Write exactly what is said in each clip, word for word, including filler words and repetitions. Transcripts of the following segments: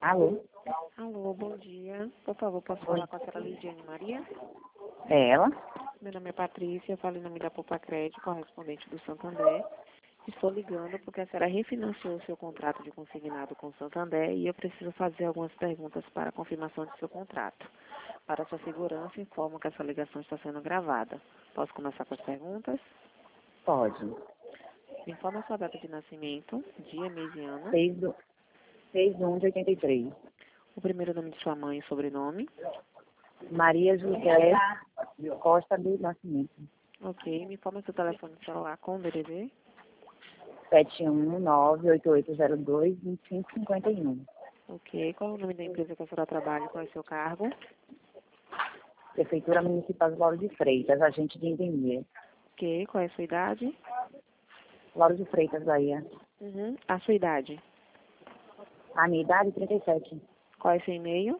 Alô? Alô, bom dia. Por favor, posso falar com a senhora Lidiane Maria? É ela? Meu nome é Patrícia, eu falo em nome da Poupa Crédito, correspondente do Santander. Estou ligando porque a senhora refinanciou o seu contrato de consignado com o Santander e eu preciso fazer algumas perguntas para a confirmação do seu contrato. Para sua segurança, informo que essa ligação está sendo gravada. Posso começar com as perguntas? Pode. Me informa a sua data de nascimento, dia, mês e ano, seis do, seis de um de oitenta e três. o primeiro nome de sua mãe e sobrenome. Maria José Costa do Nascimento. Ok, me informa seu telefone celular com o D D D. sete um nove oito oito zero dois dois cinco cinco um. Ok, qual é o nome da empresa que a senhora trabalha? Qual é o seu cargo? Prefeitura Municipal de Lauro de Freitas, agente de endemia. Ok, qual é a sua idade? Lauro de Freitas, Bahia. Uhum. A sua idade? A minha idade, trinta e sete. Qual é seu e-mail?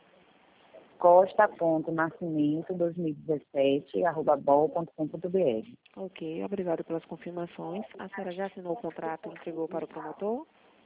costa.nascimento dois mil e dezessete arroba bol ponto com ponto br. Ok, obrigado pelas confirmações. A senhora já assinou o contrato e entregou para o promotor?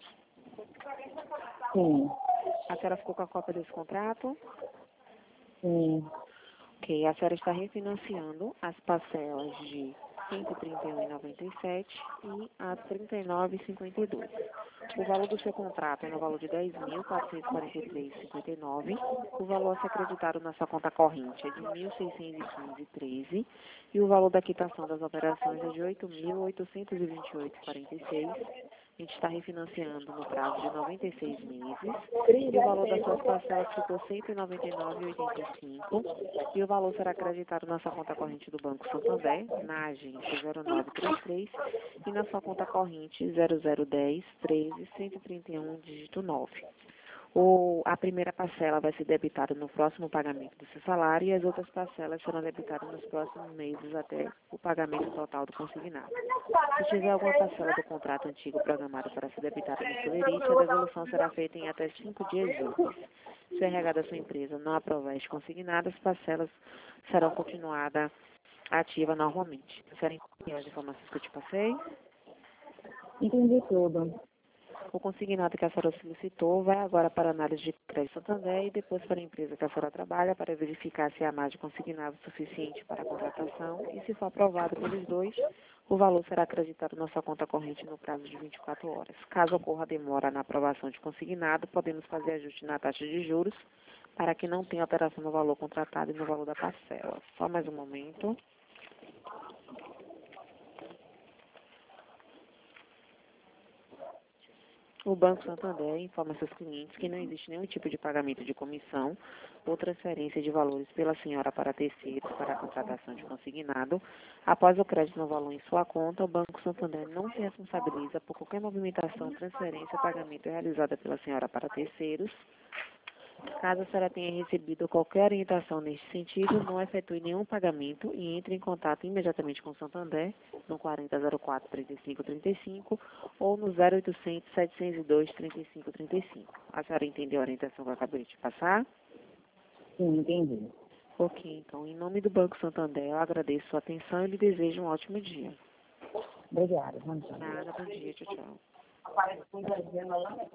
Sim, A senhora ficou com a cópia desse contrato? sim. Ok, a senhora está refinanciando as parcelas de cento e trinta e um reais e noventa e sete centavos e a trinta e nove reais e cinquenta e dois centavos. O valor do seu contrato é no valor de dez mil quatrocentos e quarenta e três reais e cinquenta e nove centavos. O valor a ser acreditado na sua conta corrente é de mil seiscentos e quinze reais e treze centavos. E o valor da quitação das operações é de oito mil oitocentos e vinte e oito reais e quarenta e seis centavos. A gente está refinanciando no prazo de noventa e seis meses. E o valor das suas parcelas ficou cento e noventa e nove reais e oitenta e cinco centavos. E o valor será acreditado na sua conta corrente do Banco Santander, na agência zero nove três três, e na sua conta corrente zero zero um zero treze cento e trinta e um, dígito nove. O, a primeira parcela vai ser debitada no próximo pagamento do seu salário e as outras parcelas serão debitadas nos próximos meses até o pagamento total do consignado. Se tiver alguma parcela do contrato antigo programada para ser debitada no celerite, a devolução será feita em até cinco dias úteis. Se o R H da sua empresa não aprovar este consignado, as parcelas serão continuadas ativas normalmente. A senhora entendeu as informações que eu te passei? Entendi tudo. O consignado que a senhora solicitou vai agora para a análise de crédito Santander e depois para a empresa que a senhora trabalha para verificar se há margem consignado suficiente para a contratação e, se for aprovado pelos dois, o valor será acreditado na sua conta corrente no prazo de vinte e quatro horas. Caso ocorra demora na aprovação de consignado, podemos fazer ajuste na taxa de juros para que não tenha alteração no valor contratado e no valor da parcela. Só mais um momento. O Banco Santander informa seus clientes que não existe nenhum tipo de pagamento de comissão ou transferência de valores pela senhora para terceiros para a contratação de consignado. Após o crédito no valor em sua conta, o Banco Santander não se responsabiliza por qualquer movimentação, transferência ou pagamento realizada pela senhora para terceiros. Caso a senhora tenha recebido qualquer orientação neste sentido, não efetue nenhum pagamento e entre em contato imediatamente com o Santander no quarenta zero quatro trinta e cinco trinta e cinco ou no zero oitocentos setecentos e dois trinta e cinco trinta e cinco. A senhora entendeu a orientação que eu acabei de te passar? Sim, entendi. Ok, então, em nome do Banco Santander, eu agradeço sua atenção e lhe desejo um ótimo dia. Obrigada. Bom dia. Nada, bom dia, tchau, tchau.